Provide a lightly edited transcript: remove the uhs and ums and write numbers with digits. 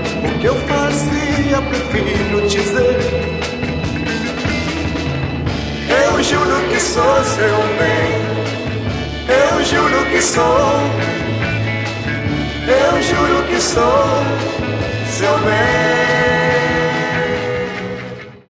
O que eu fazia, prefiro dizer. Eu juro que sou seu bem. Eu juro que sou. Eu juro que sou seu bem.